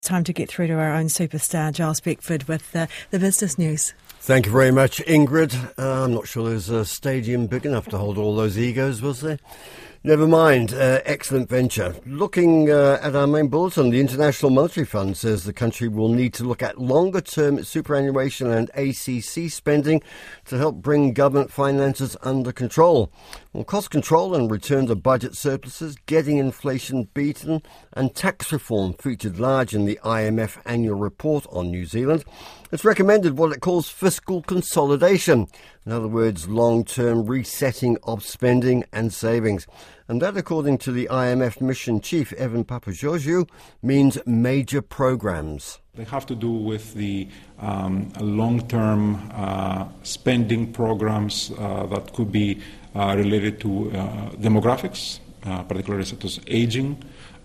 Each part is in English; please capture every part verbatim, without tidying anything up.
Time to get through to our own superstar, Giles Beckford, with uh, the business news. Thank you very much, Ingrid. Uh, I'm not sure there's a stadium big enough to hold all those egos, was there? Never mind. Uh, excellent venture. Looking uh, at our main bulletin, the International Monetary Fund says the country will need to look at longer-term superannuation and A C C spending to help bring government finances under control. Well, cost control and return to budget surpluses, getting inflation beaten, and tax reform featured large in the I M F annual report on New Zealand. It's recommended what it calls fiscal consolidation. In other words, long-term resetting of spending and savings. And that, according to the I M F mission chief, Evan Papageorgiou, means major programs. They have to do with the um, long-term uh, spending programs uh, that could be uh, related to uh, demographics, uh, particularly such as aging,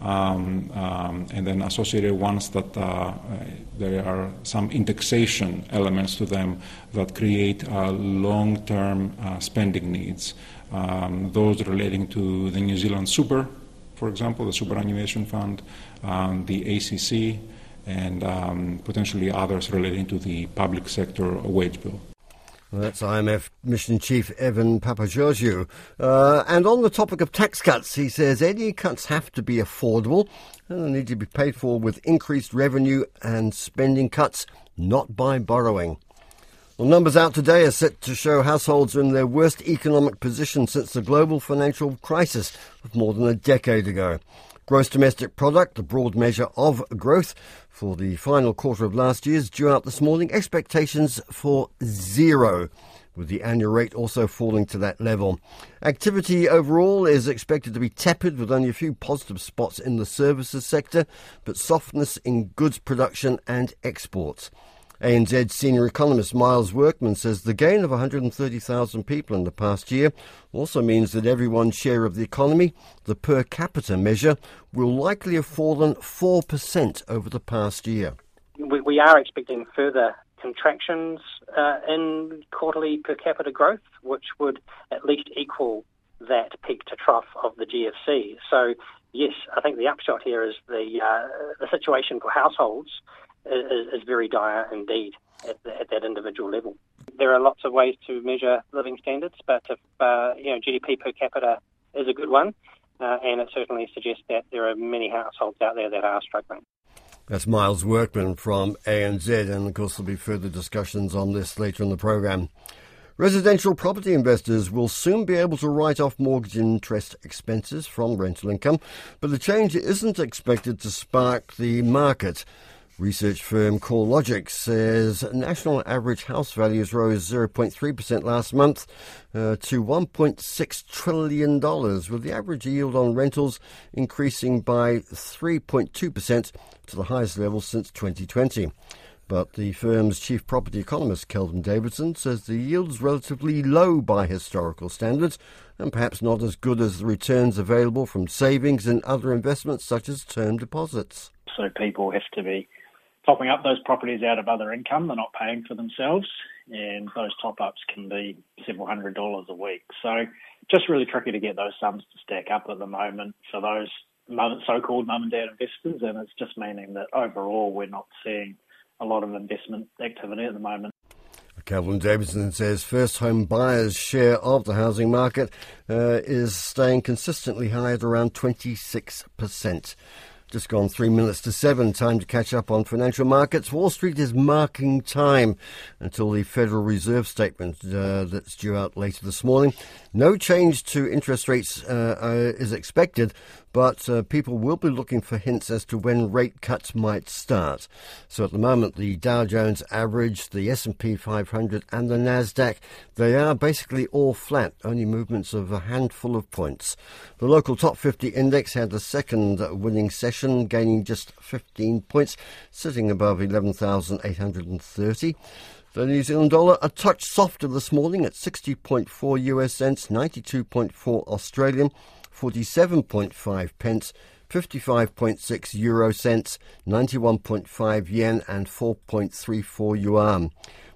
um, um, and then associated ones that uh, there are some indexation elements to them that create uh, long-term uh, spending needs. Um, those relating to the New Zealand Super, for example, the Superannuation Fund, um, the A C C, and um, potentially others relating to the public sector wage bill. Well, that's I M F Mission Chief Evan Papageorgiou. Uh, and on the topic of tax cuts, he says any cuts have to be affordable and they need to be paid for with increased revenue and spending cuts, not by borrowing. Well, numbers out today are set to show households are in their worst economic position since the global financial crisis of more than a decade ago. Gross domestic product, the broad measure of growth for the final quarter of last year, is due out this morning. Expectations for zero, with the annual rate also falling to that level. Activity overall is expected to be tepid, with only a few positive spots in the services sector, but softness in goods production and exports. A N Z senior economist Miles Workman says the gain of one hundred thirty thousand people in the past year also means that everyone's share of the economy, the per capita measure, will likely have fallen four percent over the past year. We, we are expecting further contractions uh, in quarterly per capita growth, which would at least equal that peak to trough of the G F C. So, yes, I think the upshot here is the uh, the situation for households Is, is very dire indeed at, the, at that individual level. There are lots of ways to measure living standards, but if uh, you know G D P per capita is a good one, uh, and it certainly suggests that there are many households out there that are struggling. That's Miles Workman from A N Z, and of course there'll be further discussions on this later in the programme. Residential property investors will soon be able to write off mortgage interest expenses from rental income, but the change isn't expected to spark the market. Research firm CoreLogic says national average house values rose zero point three percent last month uh, to one point six trillion dollars, with the average yield on rentals increasing by three point two percent to the highest level since twenty twenty. But the firm's chief property economist, Kelvin Davidson, says the yield's relatively low by historical standards and perhaps not as good as the returns available from savings and other investments such as term deposits. So people have to be topping up those properties out of other income. They're not paying for themselves, and those top-ups can be several hundred dollars a week. So just really tricky to get those sums to stack up at the moment for those so-called mum and dad investors, and it's just meaning that overall we're not seeing a lot of investment activity at the moment. Kelvin Davidson says first home buyers' share of the housing market uh, is staying consistently high at around twenty-six percent. Just gone three minutes to seven. Time to catch up on financial markets. Wall Street is marking time until the Federal Reserve statement uh, that's due out later this morning. No change to interest rates uh, uh, is expected, but uh, people will be looking for hints as to when rate cuts might start. So at the moment, the Dow Jones average, the S and P five hundred and the Nasdaq, they are basically all flat, only movements of a handful of points. The local top fifty index had the second winning session, gaining just fifteen points, sitting above eleven thousand eight hundred thirty. The New Zealand dollar a touch softer this morning at sixty point four U S cents, ninety-two point four Australian, forty-seven point five pence, fifty-five point six euro cents, ninety-one point five yen and four point three four yuan.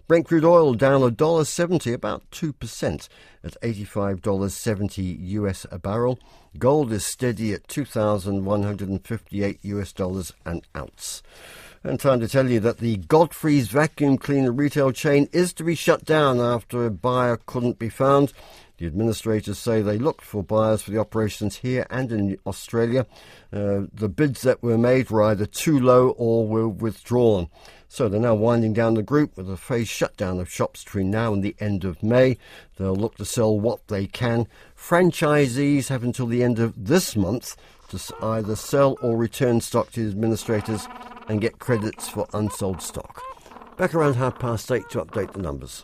Brent crude oil down one dollar seventy, about two percent, at eighty-five dollars seventy U S a barrel. Gold is steady at two thousand one hundred fifty-eight U S dollars an ounce. And time to tell you that the Godfrey's vacuum cleaner retail chain is to be shut down after a buyer couldn't be found. The administrators say they looked for buyers for the operations here and in Australia. Uh, the bids that were made were either too low or were withdrawn. So they're now winding down the group with a phased shutdown of shops between now and the end of May. They'll look to sell what they can. Franchisees have until the end of this month to either sell or return stock to the administrators and get credits for unsold stock. Back around half past eight to update the numbers.